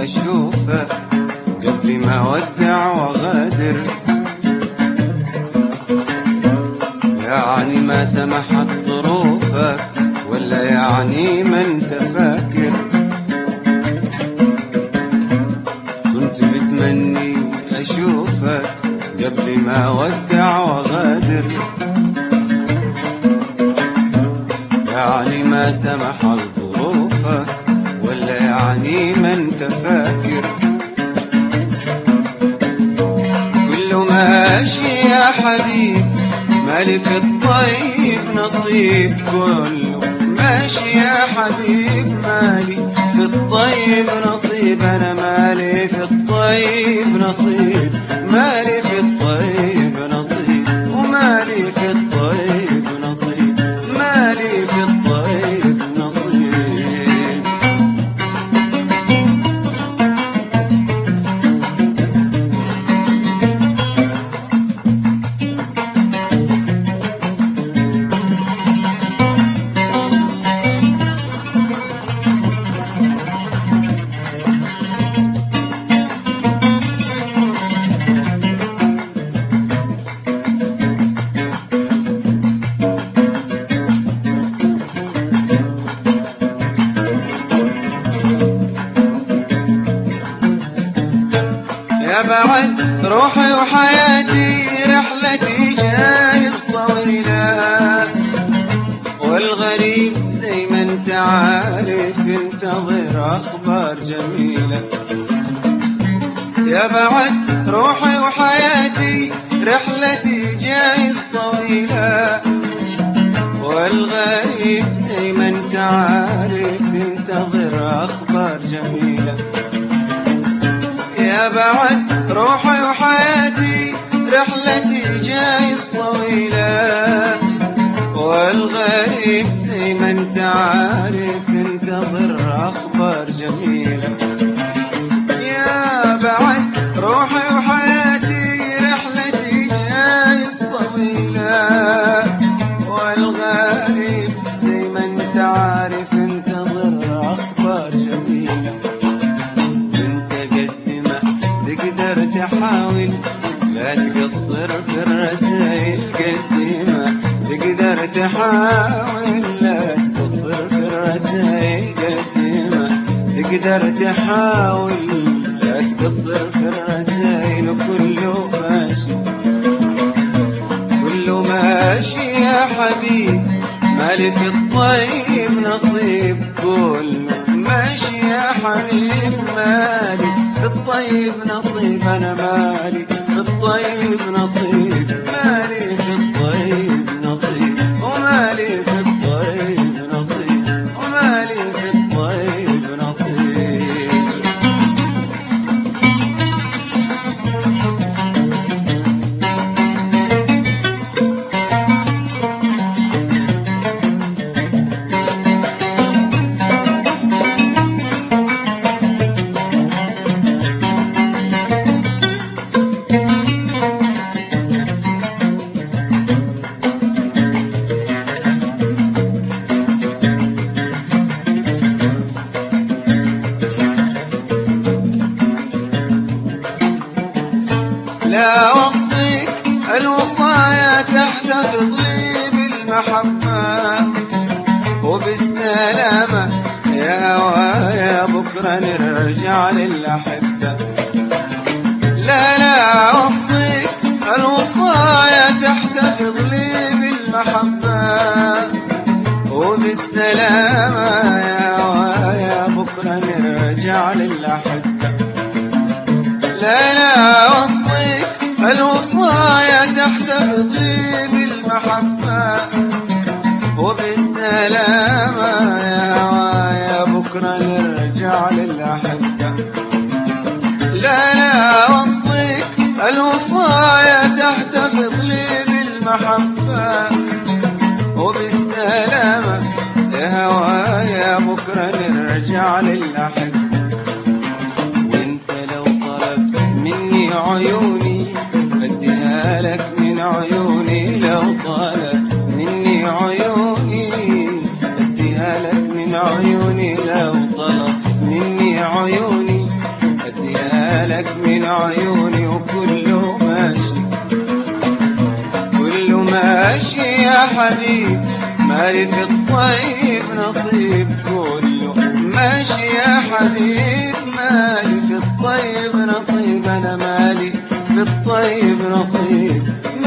أشوفك قبل ما أودع وأغادر. يعني ما سمحت ظروفك ولا يعني ما انت فاكر؟ كنت متمني أشوفك قبل ما أودع وأغادر. يعني ما سمحت ظروفك ولا يعني ما انت فاكر؟ كله ماشي يا حبيب مالي في الطيب نصيب. كله ماشي يا حبيب مالي في الطيب نصيب. أنا مالي في الطيب نصيب، مالي في الطيب نصيب، ومالي في الطيب نصيب، مالي في الطيب نصيب. يا بعد روحي وحياتي رحلتي جايز طويلة، والغريب زي ما انت عارف انتظر أخبار جميلة. يا بعد روحي وحياتي رحلتي جايز طويلة، والغريب زي ما انت عارف انتظر أخبار جميلة. يا بعد روحي وحياتي رحلتي جايز طويلة، والغريب زي ما انت عارف انتظر أخبار جميلة. يا بعد روحي وحياتي رحلتي جايز طويلة، والغريب زي ما انت عارف انتظر أخبار جميلة. تقدر تحاول لا تقصر في الرسائل قد ما تقدر تحاول لا تقصر في الرسائل قد ما تقدر تحاول لا تقصر في الرسائل. وكله ماشي كله ماشي يا حبيب مالي في الطيب نصيب. كله ماشي يا حبيب مالي في الطيب نصيب. أنا مالي في الطيب نصيب، مالي في الطيب نصيب، ومالي في الطيب نصيب، ومالي في الطيب نصيب. لا أوصيك الوصايا تحتفظ لي بالمحبة وبالسلامة يا هوايا بكرة نرجع للأحبة. لا أوصيك الوصايا تحتفظ لي بالمحبة وبالسلامة يا هوايا بكرة نرجع للأحبة. لا أوصيك الوصايا تحتفظ لي بالمحبة وبالسلامة يا هوايا بكرة نرجع للأحبة. لا أوصيك الوصايا تحتفظ لي بالمحبة وبالسلامة يا هوايا بكرة نرجع للأحبة. مني عيوني أديها لك من عيوني، لو طالت مني عيوني أديها لك من عيوني، لو طلبت مني عيوني عيوني وكله ماشي، كله ماشي يا حبيب، مالي في الطيب نصيب، كله ماشي يا حبيب، مالي في الطيب نصيب، أنا مالي في الطيب نصيب.